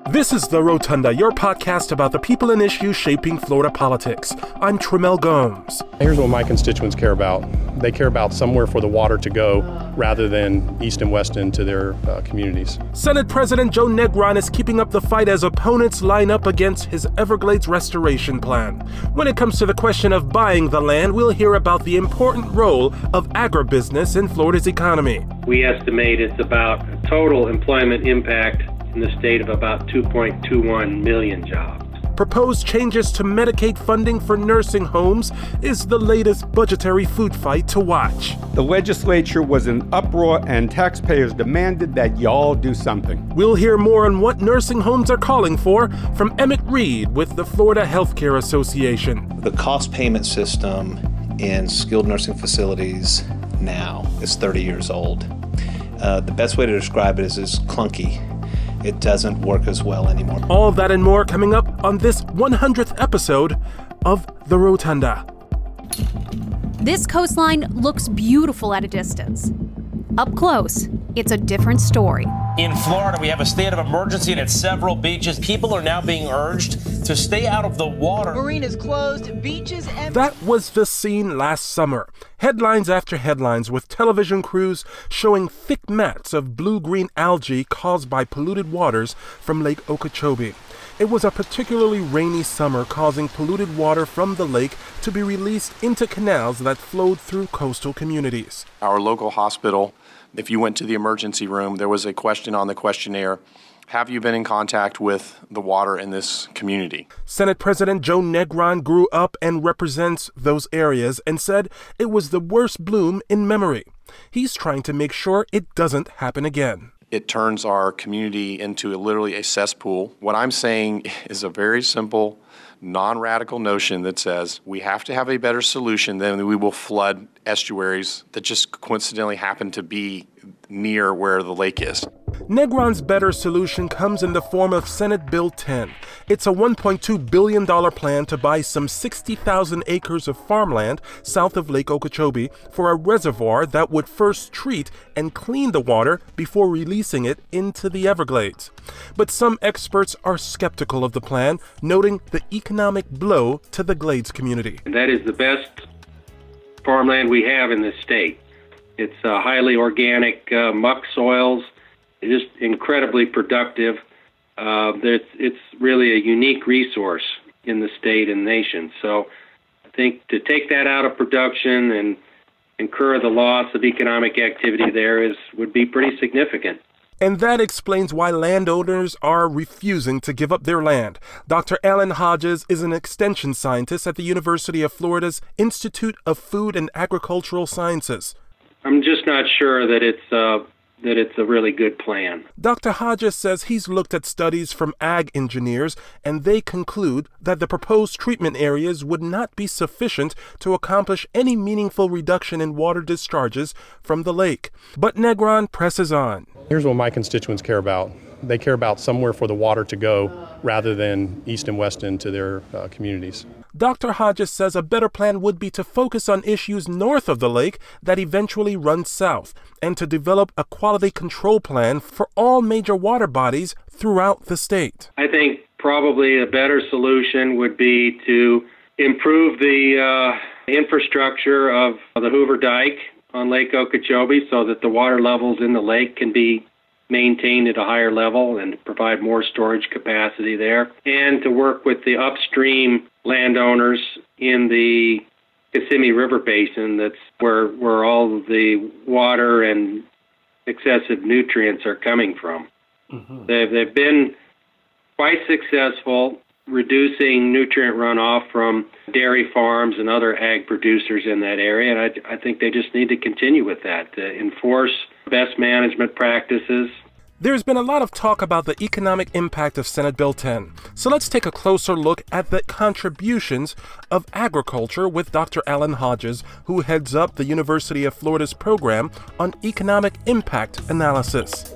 This is The Rotunda, your podcast about the people and issues shaping Florida politics. I'm Tremel Gomes. Here's what my constituents care about. They care about somewhere for the water to go rather than east and west into their communities. Senate President Joe Negron is keeping up the fight as opponents line up against his Everglades restoration plan. When it comes to the question of buying the land, we'll hear about the important role of agribusiness in Florida's economy. We estimate it's about a total employment impact in the state of about 2.21 million jobs. Proposed changes to Medicaid funding for nursing homes is the latest budgetary food fight to watch. The legislature was in uproar and taxpayers demanded that y'all do something. We'll hear more on what nursing homes are calling for from Emmett Reed with the Florida Healthcare Association. The cost payment system in skilled nursing facilities now is 30 years old. The best way to describe it is clunky. It doesn't work as well anymore. All of that and more coming up on this 100th episode of The Rotunda. This coastline looks beautiful at a distance. Up close, it's a different story. In Florida, we have a state of emergency at several beaches. People are now being urged to stay out of the water. Marinas closed, beaches empty. That was the scene last summer. Headlines after headlines with television crews showing thick mats of blue-green algae caused by polluted waters from Lake Okeechobee. It was a particularly rainy summer, causing polluted water from the lake to be released into canals that flowed through coastal communities. Our local hospital, if you went to the emergency room, there was a question on the questionnaire: have you been in contact with the water in this community? Senate President Joe Negron grew up and represents those areas and said it was the worst bloom in memory. He's trying to make sure it doesn't happen again. It turns our community into literally a cesspool. What I'm saying is a very simple, non-radical notion that says we have to have a better solution than we will flood estuaries that just coincidentally happen to be near where the lake is. Negron's better solution comes in the form of Senate Bill 10. It's a $1.2 billion plan to buy some 60,000 acres of farmland south of Lake Okeechobee for a reservoir that would first treat and clean the water before releasing it into the Everglades. But some experts are skeptical of the plan, noting the economic blow to the Glades community. And that is the best farmland we have in this state. It's highly organic muck soils, just incredibly productive. It's really a unique resource in the state and nation. So I think to take that out of production and incur the loss of economic activity there would be pretty significant. And that explains why landowners are refusing to give up their land. Dr. Alan Hodges is an extension scientist at the University of Florida's Institute of Food and Agricultural Sciences. I'm just not sure that it's a really good plan. Dr. Hodges says he's looked at studies from ag engineers, and they conclude that the proposed treatment areas would not be sufficient to accomplish any meaningful reduction in water discharges from the lake. But Negron presses on. Here's what my constituents care about. They care about somewhere for the water to go rather than east and west into their communities. Dr. Hodges says a better plan would be to focus on issues north of the lake that eventually run south, and to develop a quality control plan for all major water bodies throughout the state. I think probably a better solution would be to improve the infrastructure of the Hoover Dike on Lake Okeechobee so that the water levels in the lake can be maintained at a higher level and provide more storage capacity there, and to work with the upstream landowners in the Kissimmee River Basin. That's where all of the water and excessive nutrients are coming from. Mm-hmm. They've been quite successful reducing nutrient runoff from dairy farms and other ag producers in that area, and I think they just need to continue with that, to enforce best management practices. There's been a lot of talk about the economic impact of Senate Bill 10. So let's take a closer look at the contributions of agriculture with Dr. Alan Hodges, who heads up the University of Florida's program on economic impact analysis.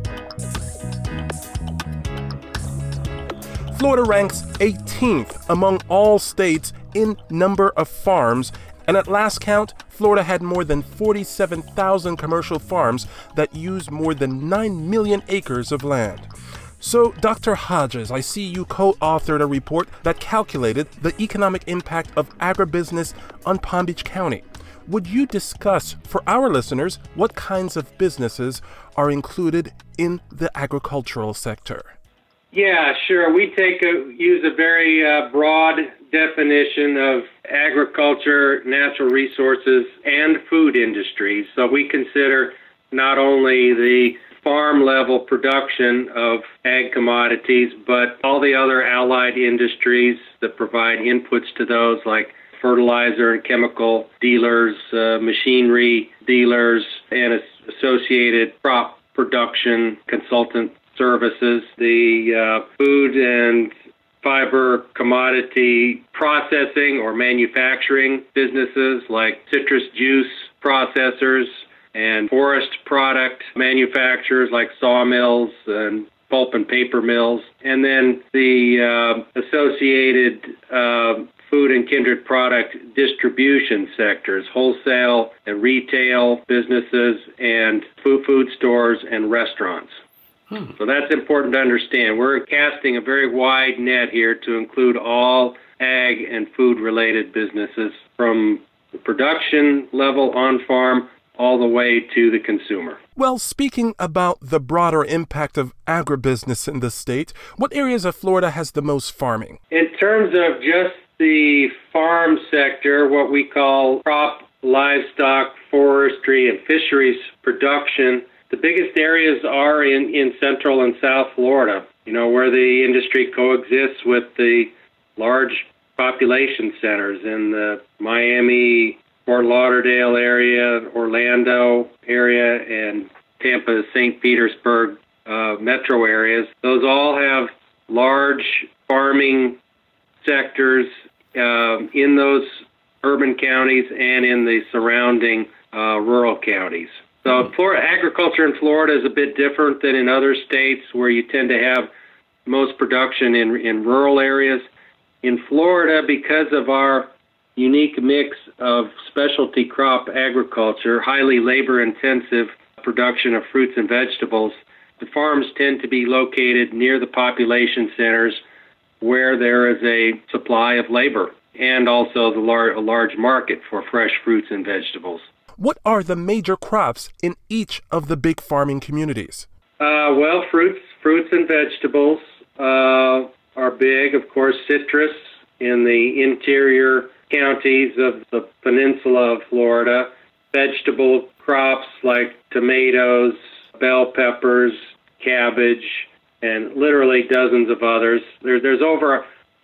Florida ranks 18th among all states in number of farms, and at last count, Florida had more than 47,000 commercial farms that use more than 9 million acres of land. So, Dr. Hodges, I see you co-authored a report that calculated the economic impact of agribusiness on Palm Beach County. Would you discuss for our listeners what kinds of businesses are included in the agricultural sector? Yeah, sure. We use a very broad definition of agriculture, natural resources, and food industries. So we consider not only the farm-level production of ag commodities, but all the other allied industries that provide inputs to those, like fertilizer and chemical dealers, machinery dealers, and associated crop production consultant services, the food and fiber commodity processing or manufacturing businesses like citrus juice processors and forest product manufacturers like sawmills and pulp and paper mills, and then the associated food and kindred product distribution sectors, wholesale and retail businesses, and food stores and restaurants. So that's important to understand. We're casting a very wide net here to include all ag and food-related businesses from the production level on farm all the way to the consumer. Well, speaking about the broader impact of agribusiness in the state, what areas of Florida has the most farming? In terms of just the farm sector, what we call crop, livestock, forestry, and fisheries production, the biggest areas are in Central and South Florida, where the industry coexists with the large population centers in the Miami, Fort Lauderdale area, Orlando area, and Tampa, St. Petersburg metro areas. Those all have large farming sectors in those urban counties and in the surrounding rural counties. So agriculture in Florida is a bit different than in other states where you tend to have most production in rural areas. In Florida, because of our unique mix of specialty crop agriculture, highly labor-intensive production of fruits and vegetables, the farms tend to be located near the population centers where there is a supply of labor and also a large market for fresh fruits and vegetables. What are the major crops in each of the big farming communities? Well, fruits and vegetables are big. Of course, citrus in the interior counties of the peninsula of Florida. Vegetable crops like tomatoes, bell peppers, cabbage, and literally dozens of others. There's over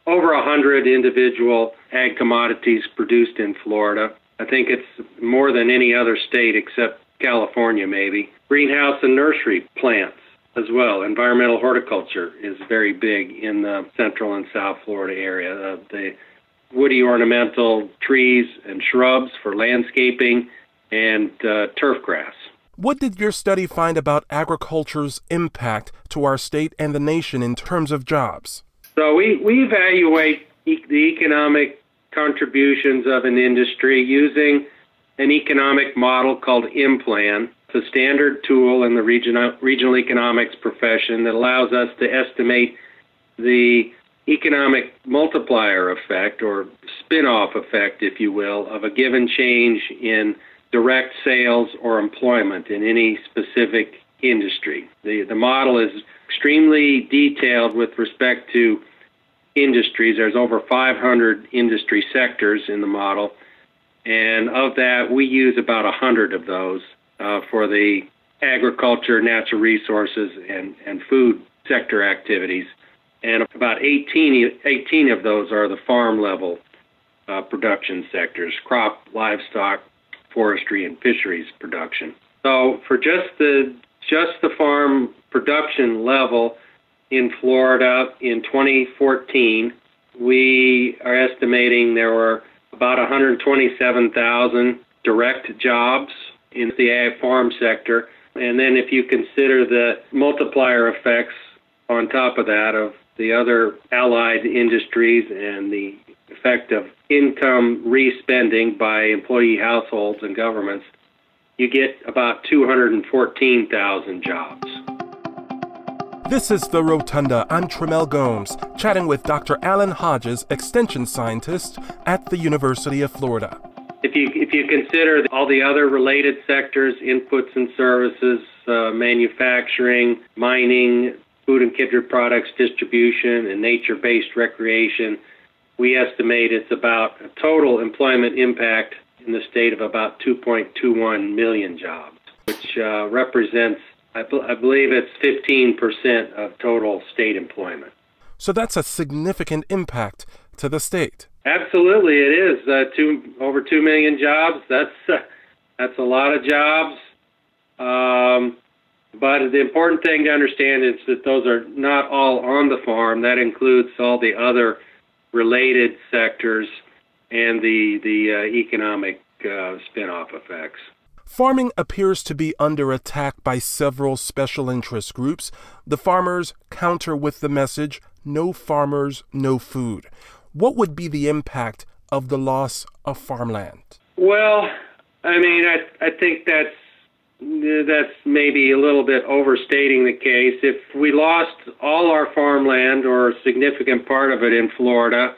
100 individual ag commodities produced in Florida. I think it's more than any other state except California, maybe. Greenhouse and nursery plants as well. Environmental horticulture is very big in the Central and South Florida area. The woody ornamental trees and shrubs for landscaping and turf grass. What did your study find about agriculture's impact to our state and the nation in terms of jobs? So we evaluate the economic contributions of an industry using an economic model called IMPLAN. It's a standard tool in the regional economics profession that allows us to estimate the economic multiplier effect or spin-off effect, if you will, of a given change in direct sales or employment in any specific industry. The model is extremely detailed with respect to industries. There's over 500 industry sectors in the model, and of that, we use about 100 of those for the agriculture, natural resources, and food sector activities. And about 18 of those are the farm-level production sectors, crop, livestock, forestry, and fisheries production. So for just the farm production level in Florida in 2014, we are estimating there were about 127,000 direct jobs in the ag farm sector. And then if you consider the multiplier effects on top of that of the other allied industries and the effect of income re-spending by employee households and governments, you get about 214,000 jobs. This is The Rotunda. I'm Tramel Gomes, chatting with Dr. Alan Hodges, extension scientist at the University of Florida. If you consider all the other related sectors, inputs and services, manufacturing, mining, food and kindred products distribution, and nature-based recreation, we estimate it's about a total employment impact in the state of about 2.21 million jobs, which represents, I believe it's 15% of total state employment. So that's a significant impact to the state. Absolutely, it is. Over 2 million jobs. That's a lot of jobs. But the important thing to understand is that those are not all on the farm. That includes all the other related sectors and the economic spin-off effects. Farming appears to be under attack by several special interest groups. The farmers counter with the message, no farmers, no food. What would be the impact of the loss of farmland? Well, I mean, I think that's maybe a little bit overstating the case. If we lost all our farmland or a significant part of it in Florida,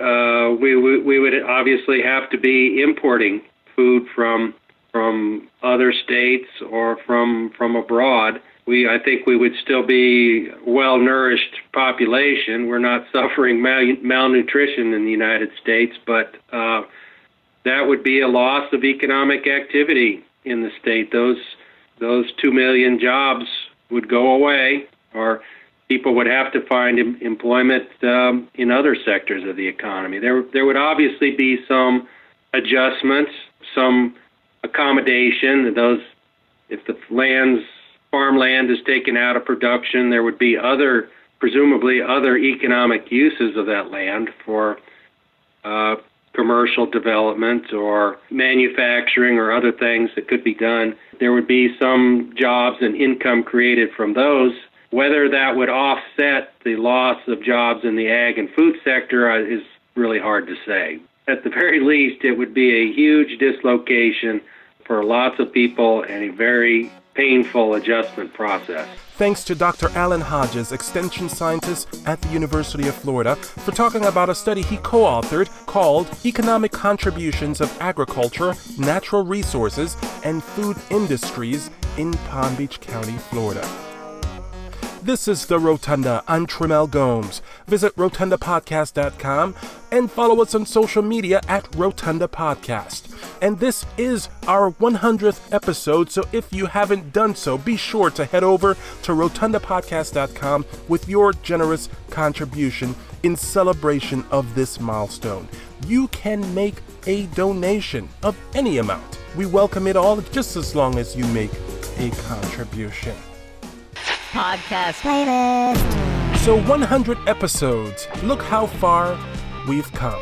we would obviously have to be importing food from other states or from abroad. I think we would still be well-nourished population. We're not suffering malnutrition in the United States, but that would be a loss of economic activity in the state. Those 2 million jobs would go away, or people would have to find employment in other sectors of the economy. There would obviously be some adjustments, some accommodation. If the farmland is taken out of production, there would be presumably other economic uses of that land for commercial development or manufacturing or other things that could be done. There would be some jobs and income created from those. Whether that would offset the loss of jobs in the ag and food sector is really hard to say. At the very least, it would be a huge dislocation for lots of people and a very painful adjustment process. Thanks to Dr. Alan Hodges, extension scientist at the University of Florida, for talking about a study he co-authored called Economic Contributions of Agriculture, Natural Resources, and Food Industries in Palm Beach County, Florida. This is The Rotunda. I'm Tramel Gomes. Visit rotundapodcast.com and follow us on social media at Rotunda Podcast. And this is our 100th episode, so if you haven't done so, be sure to head over to rotundapodcast.com with your generous contribution in celebration of this milestone. You can make a donation of any amount. We welcome it all, just as long as you make a contribution. Podcast playlist. So 100 episodes. Look how far we've come.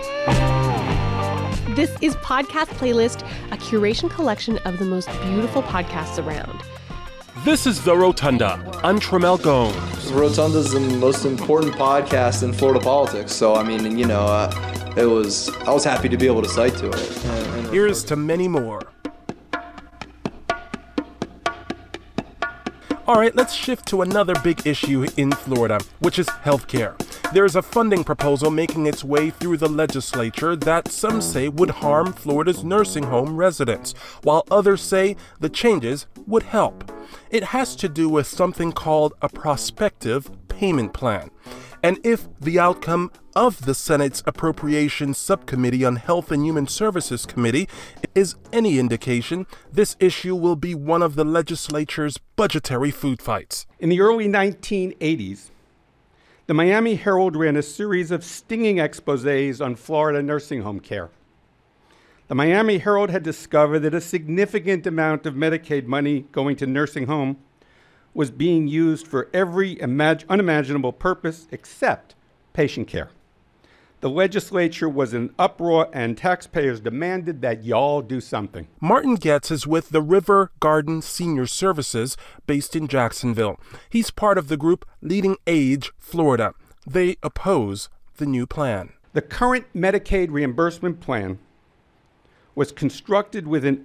This is Podcast Playlist, a curation collection of the most beautiful podcasts around. This is The Rotunda. I'm Tramel Gomes. Rotunda is the most important podcast in Florida politics. So, I mean, I was happy to be able to cite to it. And here's to many more. All right, let's shift to another big issue in Florida, which is healthcare. There's a funding proposal making its way through the legislature that some say would harm Florida's nursing home residents, while others say the changes would help. It has to do with something called a prospective payment plan. And if the outcome of the Senate's Appropriations Subcommittee on Health and Human Services Committee is any indication, this issue will be one of the legislature's budgetary food fights. In the early 1980s, the Miami Herald ran a series of stinging exposés on Florida nursing home care. The Miami Herald had discovered that a significant amount of Medicaid money going to nursing home was being used for every unimaginable purpose except patient care. The legislature was in uproar and taxpayers demanded that y'all do something. Martin Getz is with the River Garden Senior Services based in Jacksonville. He's part of the group Leading Age Florida. They oppose the new plan. The current Medicaid reimbursement plan was constructed with an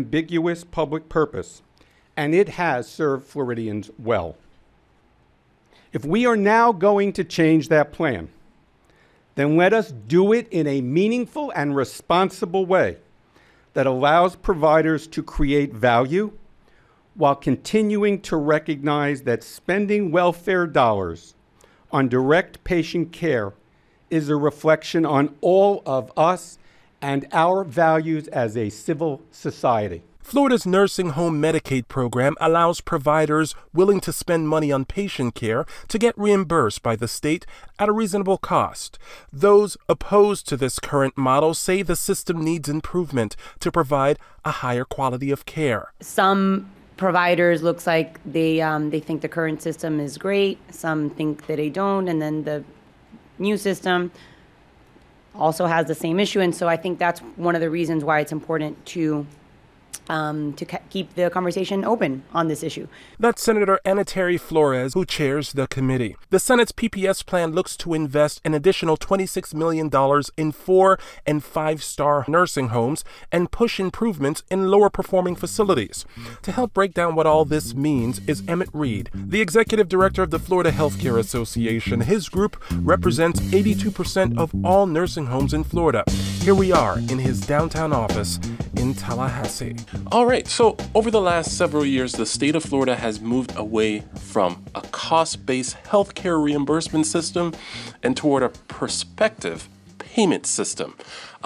unambiguous public purpose, and it has served Floridians well. If we are now going to change that plan, then let us do it in a meaningful and responsible way that allows providers to create value while continuing to recognize that spending welfare dollars on direct patient care is a reflection on all of us and our values as a civil society. Florida's nursing home Medicaid program allows providers willing to spend money on patient care to get reimbursed by the state at a reasonable cost. Those opposed to this current model say the system needs improvement to provide a higher quality of care. Some providers looks like they think the current system is great. Some think that they don't, and then the new system also has the same issue. And so I think that's one of the reasons why it's important to keep the conversation open on this issue. That's Senator Anatary Flores, who chairs the committee. The Senate's PPS plan looks to invest an additional $26 million in 4- and 5-star nursing homes and push improvements in lower-performing facilities. To help break down what all this means is Emmett Reed, the executive director of the Florida Healthcare Association. His group represents 82% of all nursing homes in Florida. Here we are in his downtown office in Tallahassee. All right, so over the last several years, the state of Florida has moved away from a cost-based healthcare reimbursement system and toward a prospective payment system.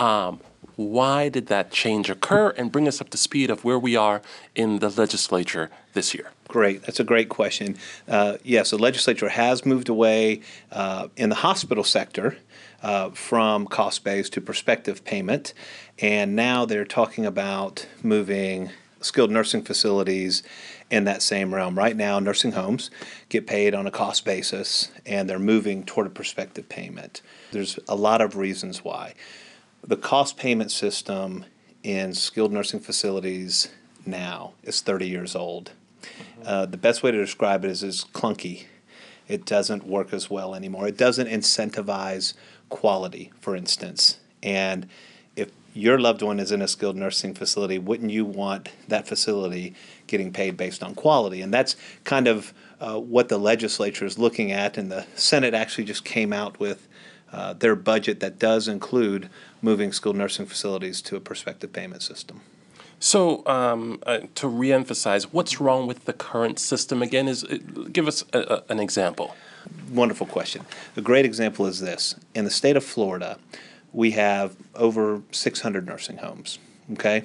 Why did that change occur, and bring us up to speed of where we are in the legislature this year? Great. That's a great question. Yes, the legislature has moved away in the hospital sector from cost-based to prospective payment, and now they're talking about moving skilled nursing facilities in that same realm. Right now, nursing homes get paid on a cost basis, and they're moving toward a prospective payment. There's a lot of reasons why. The cost payment system in skilled nursing facilities now is 30 years old. The best way to describe it is clunky. It doesn't work as well anymore. It doesn't incentivize quality, for instance. And if your loved one is in a skilled nursing facility, wouldn't you want that facility getting paid based on quality? And that's kind of what the legislature is looking at, and the Senate actually just came out with their budget that does include moving skilled nursing facilities to a prospective payment system. So to reemphasize, what's wrong with the current system again? Give us an example. Wonderful question. A great example is this. In the state of Florida, we have over 600 nursing homes, okay?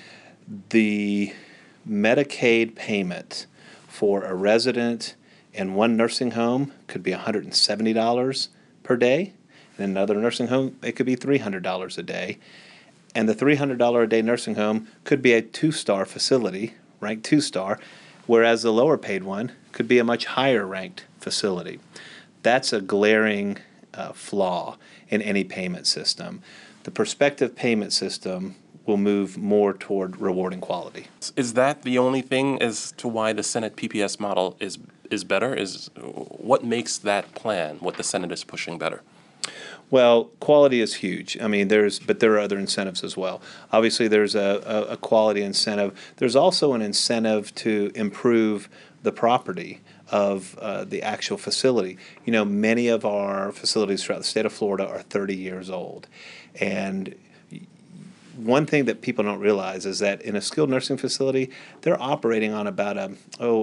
The Medicaid payment for a resident in one nursing home could be $170 per day. In another nursing home, it could be $300 a day. And the $300 a day nursing home could be a 2-star facility, ranked 2-star, whereas the lower paid one could be a much higher ranked facility. That's a glaring flaw in any payment system. The prospective payment system will move more toward rewarding quality. Is that the only thing as to why the Senate PPS model is better? What makes that plan, what the Senate is pushing, better? Well, quality is huge. I mean, there are other incentives as well. Obviously, there's a quality incentive. There's also an incentive to improve the property of the actual facility. You know, many of our facilities throughout the state of Florida are 30 years old. And one thing that people don't realize is that in a skilled nursing facility, they're operating on about a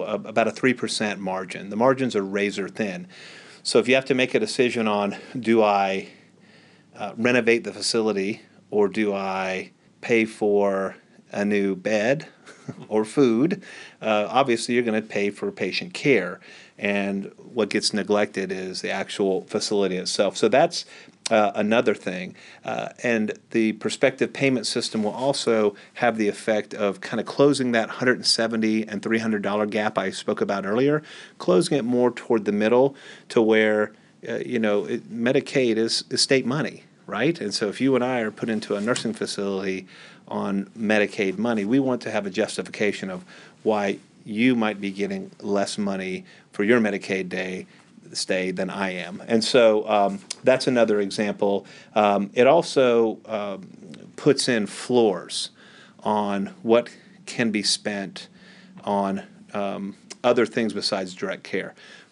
3% margin. The margins are razor thin. So if you have to make a decision on, do I renovate the facility, or do I pay for a new bed or food, obviously you're going to pay for patient care. And what gets neglected is the actual facility itself. So that's another thing. And the prospective payment system will also have the effect of kind of closing that $170 and $300 gap I spoke about earlier, closing it more toward the middle to where, Medicaid is state money, right? And so if you and I are put into a nursing facility on Medicaid money, we want to have a justification of why you might be getting less money for your Medicaid stay than I am. And so that's another example. It also puts in floors on what can be spent on other things besides direct care.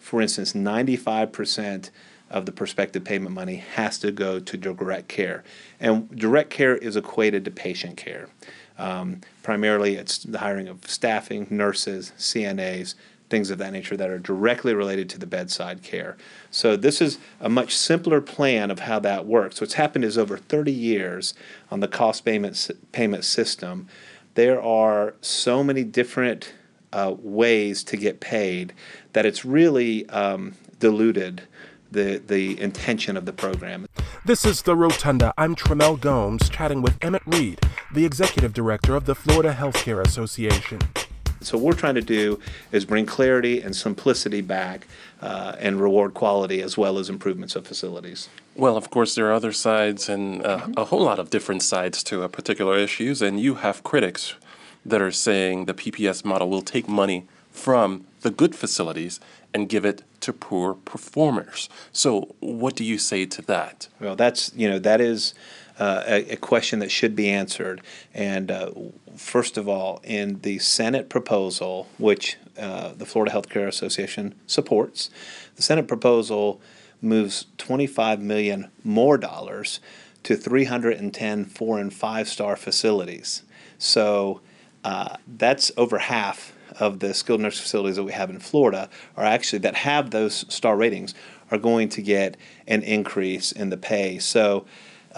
for instance, 95% of the prospective payment money has to go to direct care. And direct care is equated to patient care. Primarily, it's the hiring of staffing, nurses, CNAs, things of that nature that are directly related to the bedside care. So this is a much simpler plan of how that works. What's happened is over 30 years on the cost payment system, there are so many different ways to get paid that it's really diluted the intention of the program. This is The Rotunda. I'm Tramel Gomes, chatting with Emmett Reed, the Executive Director of the Florida Healthcare Association. So what we're trying to do is bring clarity and simplicity back and reward quality as well as improvements of facilities. Well, of course, there are other sides and a whole lot of different sides to particular issues, and you have critics that are saying the PPS model will take money from the good facilities and give it to poor performers. So what do you say to that? Well, that is a question that should be answered. And first of all, in the Senate proposal, which the Florida Healthcare Association supports, the Senate proposal moves $25 million more dollars to 310 4- and 5-star facilities. So that's over half of the skilled nursing facilities that we have in Florida are actually that have those star ratings are going to get an increase in the pay. So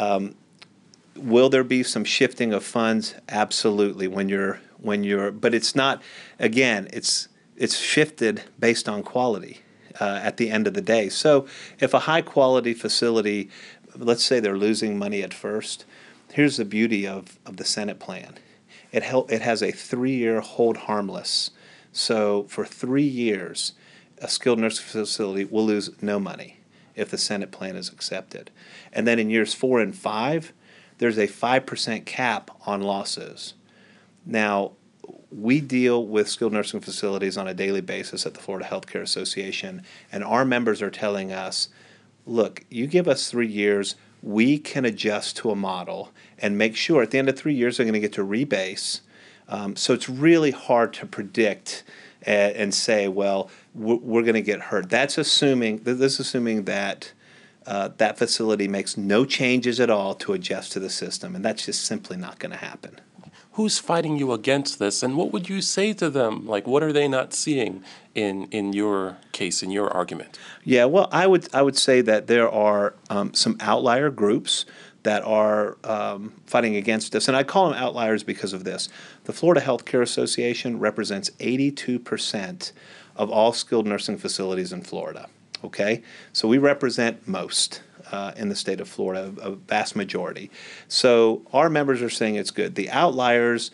will there be some shifting of funds? Absolutely. But it's not, again, it's shifted based on quality at the end of the day. So if a high quality facility, let's say they're losing money at first, here's the beauty of the Senate plan. It has a 3-year hold harmless. So for 3 years, a skilled nursing facility will lose no money if the Senate plan is accepted. And then in years 4 and 5, there's a 5% cap on losses. Now, we deal with skilled nursing facilities on a daily basis at the Florida Healthcare Association, and our members are telling us, look, you give us 3 years, we can adjust to a model and make sure at the end of 3 years they're going to get to rebase. So it's really hard to predict and say, well, we're going to get hurt. This is assuming that that facility makes no changes at all to adjust to the system, and that's just simply not going to happen. Who's fighting you against this, and what would you say to them? Like, what are they not seeing in your case, in your argument? Yeah, well, I would say that there are some outlier groups that are fighting against us, and I call them outliers because of this. The Florida Healthcare Association represents 82% of all skilled nursing facilities in Florida. Okay, so we represent most in the state of Florida, a vast majority. So our members are saying it's good. The outliers,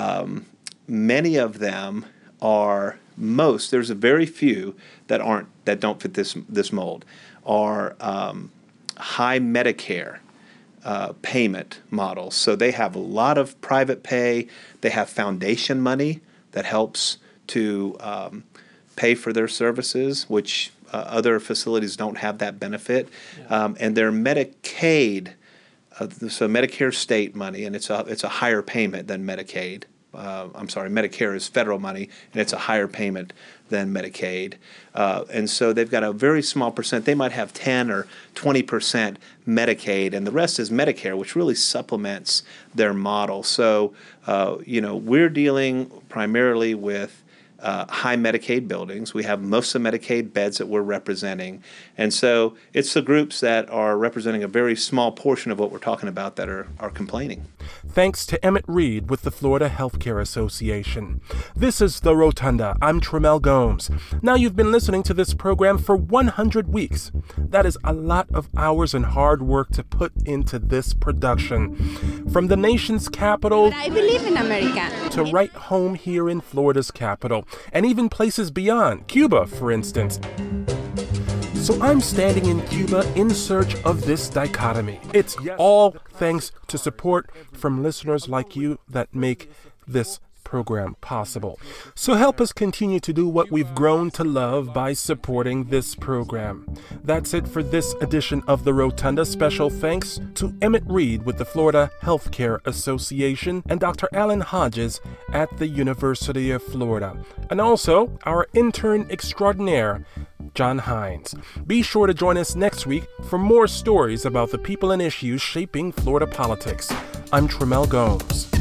many of them are there's a very few that don't fit this mold, are high Medicare payment models. So they have a lot of private pay. They have foundation money that helps to pay for their services, which other facilities don't have that benefit. Yeah. And they're Medicaid, so Medicare state money, and it's a higher payment than Medicaid. Medicare is federal money, and it's a higher payment than Medicaid. And so they've got a very small percent. They might have 10 or 20% Medicaid, and the rest is Medicare, which really supplements their model. So, we're dealing primarily with high Medicaid buildings. We have most of the Medicaid beds that we're representing. And so it's the groups that are representing a very small portion of what we're talking about that are complaining. Thanks to Emmett Reed with the Florida Healthcare Association. This is The Rotunda. I'm Tramel Gomes. Now you've been listening to this program for 100 weeks. That is a lot of hours and hard work to put into this production. From the nation's capital, I believe in America, to right home here in Florida's capital, and even places beyond, Cuba, for instance. So I'm standing in Cuba in search of this dichotomy. It's all thanks to support from listeners like you that make this program possible. So help us continue to do what we've grown to love by supporting this program. That's it for this edition of The Rotunda. Special thanks to Emmett Reed with the Florida Healthcare Association and Dr. Alan Hodges at the University of Florida. And also our intern extraordinaire, John Hines. Be sure to join us next week for more stories about the people and issues shaping Florida politics. I'm Tramel Gomes.